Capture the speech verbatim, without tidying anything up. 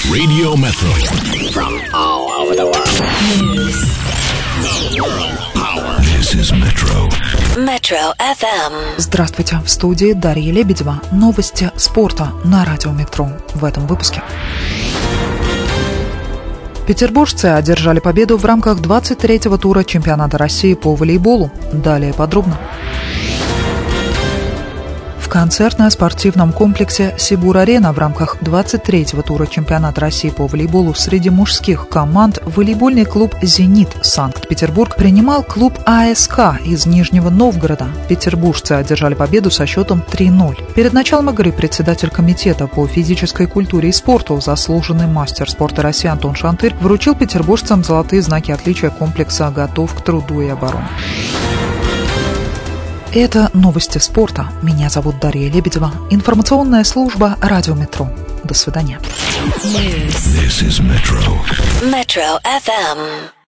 Radio Metro. From all over the world. News. The world power. This is Metro. Metro эф эм. Здравствуйте, в студии Дарья Лебедева. Новости спорта на радио Метро. В этом выпуске. Петербуржцы одержали победу в рамках двадцать третьего тура чемпионата России по волейболу. Далее подробно. В концертно-спортивном комплексе «Сибур-Арена» в рамках двадцать третьего тура чемпионата России по волейболу среди мужских команд волейбольный клуб «Зенит» Санкт-Петербург принимал клуб а эс ка из Нижнего Новгорода. Петербуржцы одержали победу со счетом три ноль. Перед началом игры председатель комитета по физической культуре и спорту, заслуженный мастер спорта России Антон Шантырь, вручил петербуржцам золотые знаки отличия комплекса «Готов к труду и обороне». Это новости спорта. Меня зовут Дарья Лебедева. Информационная служба «Радио Метро». До свидания. This is Metro. Metro эф эм.